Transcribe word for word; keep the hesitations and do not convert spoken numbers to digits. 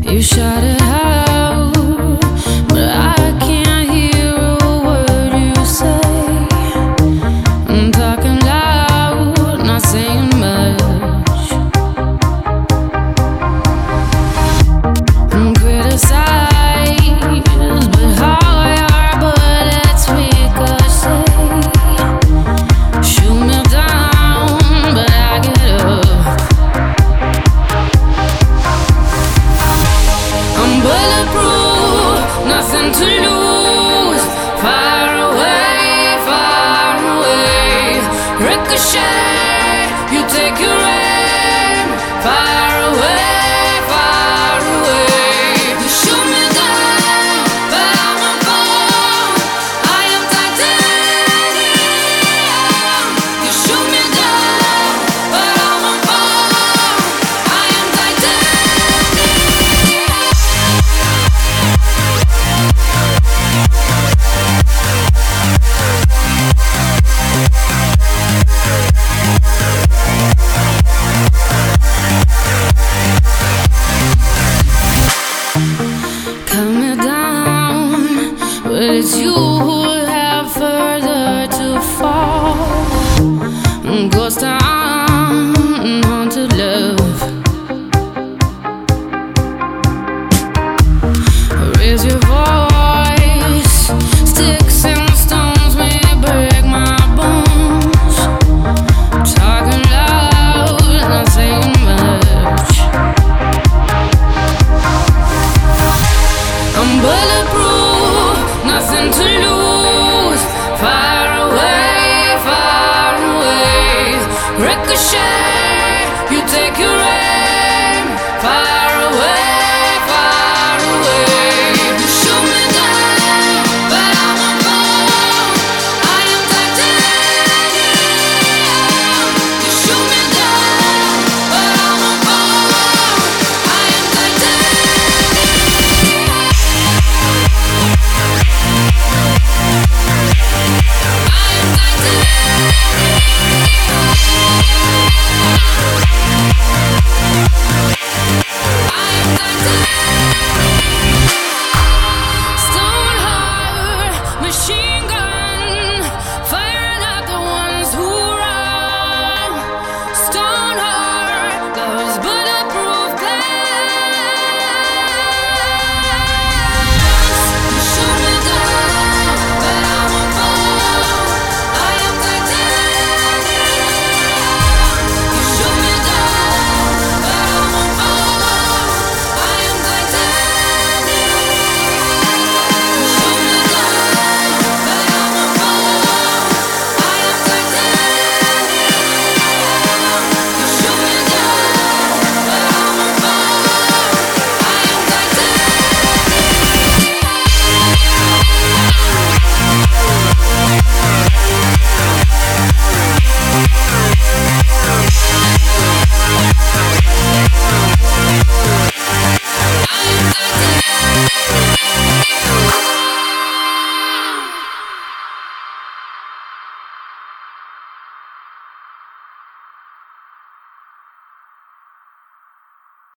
You shout it out, but I can't hear a word you say. I'm talking loud, not saying much. I'm criticized, but how your bullets ricochet. Shoot me down, but I get up. I'm bulletproof, nothing to lose. Far away, far away. Ricochet, you take your